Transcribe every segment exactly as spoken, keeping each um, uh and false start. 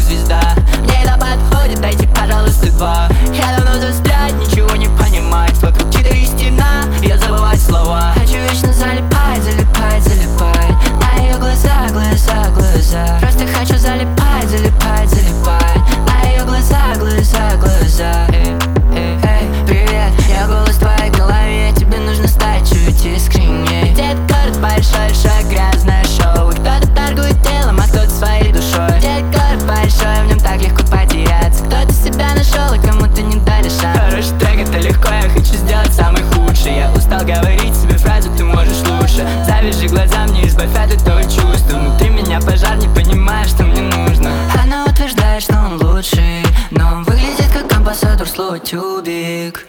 рок-звезда. Мне это подходит, дайте, пожалуйста, два. Я давно застрять, ничего не понимать. Вокруг четыре стена, я забываю слова. Хочу вечно залипать, залипать, залипать на ее глаза, глаза, глаза. Просто хочу залипать, залипать, залипать на ее глаза, глаза, глаза. Эй, эй, эй, привет, я голос в твоей голове. Тебе нужно стать чуть искренней. Ведь этот город большой, большой, грязное шоу. И кто-то торгует телом, а кто-то своей душой. Ведь этот город большой, в нем так легко потеряться. Кто-то себя нашел, и кому-то не дали шанс. Хороший трек, это легко, я хочу сделать самый худший. Я устал говорить себе фразу, ты можешь лучше. Завяжи глаза, мне избавь от этого чувства. Внутри меня пожар, не понимаешь, что мне нужно. Она утверждает, что он лучший, но он выглядит как амбассадор слова тюбик.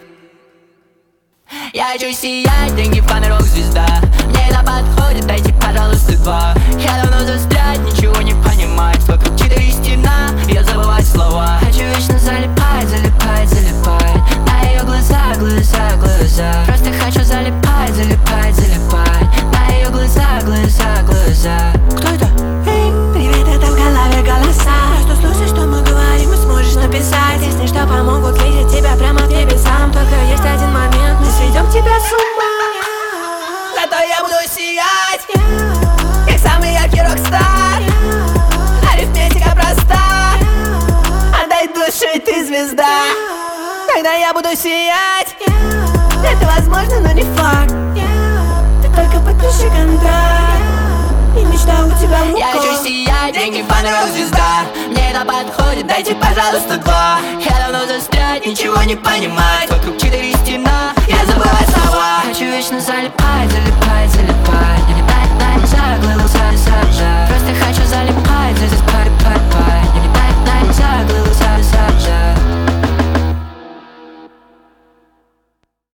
Я хочу сиять, деньги, фан и рок-звезда. Мне это подходит, дайте, пожалуйста, два. Я давно застрять, ничего не понимать. Вокруг четыре стена, я забываю слова. Хочу вечно залипать, залипать, залипать на ее глаза, глаза, глаза. Просто хочу залипать, залипать, залипать на ее глаза, глаза, глаза. Кто это? Эй, привет, это в голове голоса. Что слушай, что мы говорим, и сможешь написать песни, что помогут видеть тебя прямо к небесам. Только есть один момент, мы сведем тебя с ума. Зато я буду сиять, как самый яркий рок-стар. Арифметика проста, отдай душу, и ты звезда. Тогда я буду сиять. Это возможно, но не факт. Ты только подпиши контракт, и мечта у тебя в руках. Я хочу сиять, деньги, фан и рок-звезда. Мне это подходит, дайте, пожалуйста, два. Я давно застрять, ничего не понимать. Вокруг четыре стена, я забываю слова. Хочу вечно залипать, залипать, залипать на глаза, глаза.